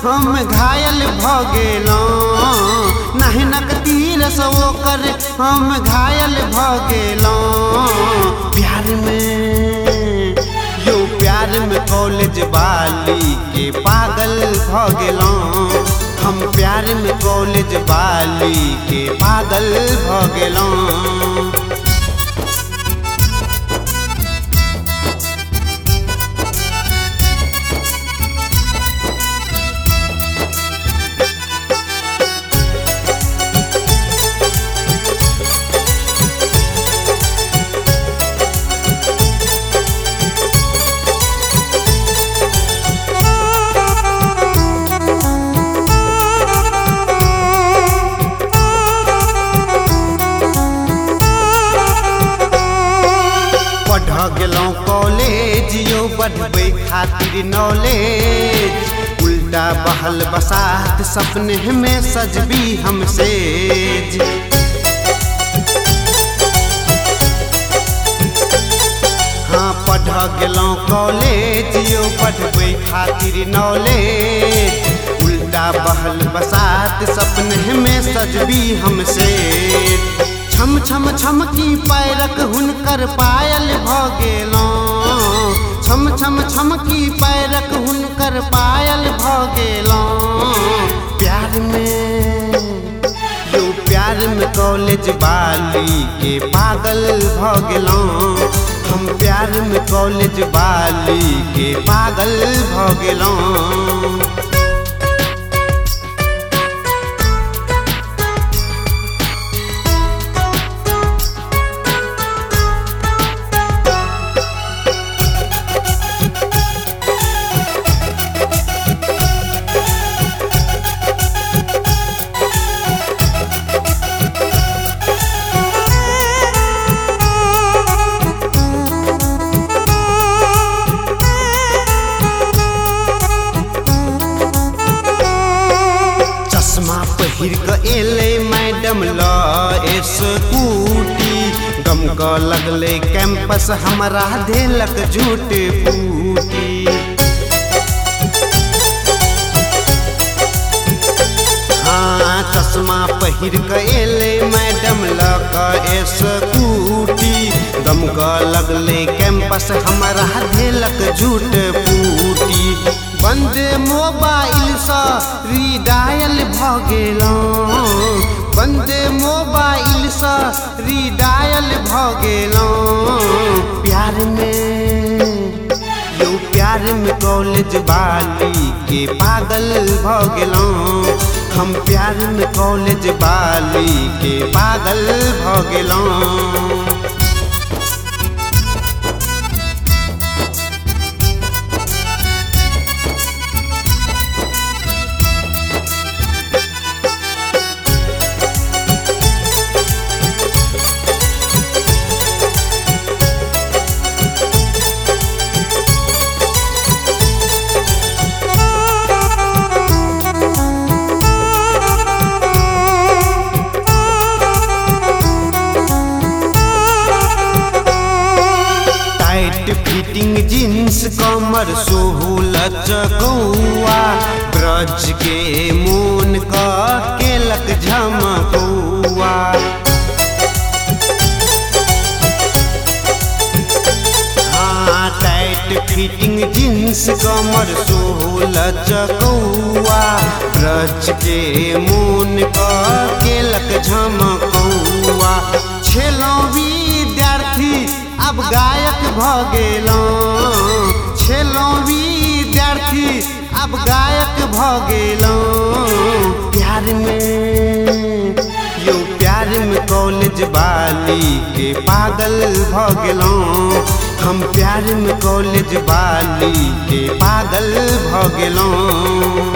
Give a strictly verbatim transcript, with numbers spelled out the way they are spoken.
हम घायल भ गेलौं नहनक तीर से ओकर हम घायल भ गेलौं प्यार में यो प्यार में कॉलेज वाली के पागल भ गेलौं हम प्यार में कॉलेज वाली के पागल भ गेलौं गेलौं कॉलेज यो बढ़बै खातिर नॉलेज उल्टा बहल बसात सपने में सजबी हमसे हाँ पढ़ गेलौं कॉलेज यो बढ़बै खातिर नॉलेज उल्टा बहल बसात सपने में सजबी हमसे छम छम छमकी पैरक हुनकर पायल भ गेलौं छम छम छमकी पैरक हुनकर पायल भ गेलौं प्यार में यो प्यार में कॉलेज वाली के पागल भ गेलौं हम प्यार में कॉलेज वाली के पागल भ गेलौं पहिर क एले मैडम ल स्कूटी गम क लगले कैंपस हमरा देलक झूठ फूटी हाँ चश्मा पहिर क एले मैडम ल क स्कूटी गम क लगले कैंपस हमरा देलक झूठ फूटी बंद मोबाइल से रिडायल भ गेलौं बंद मोबाइल से रिडायल भ गेलौं प्यार में यो प्यार में कॉलेज वाली के पागल भ गेलौं हम प्यार में कॉलेज वाली के पागल भ गेलौं फिटिंग जींस कमर सोहलत कौआ ब्रज के मोन क केलक झमकौआ हाँ टाइट फिटिंग जींस कमर सोहलत कौआ ब्रज के मोन क केलक झमकौआ छेलौं विद्यार्थी अब गायक भ गेलौं छेलौं विद्यार्थी अब गायक भ गेलौं प्यार में यो प्यार में कॉलेज वाली के पागल भ गेलौं हम प्यार में कॉलेज वाली के पागल भ गेलौं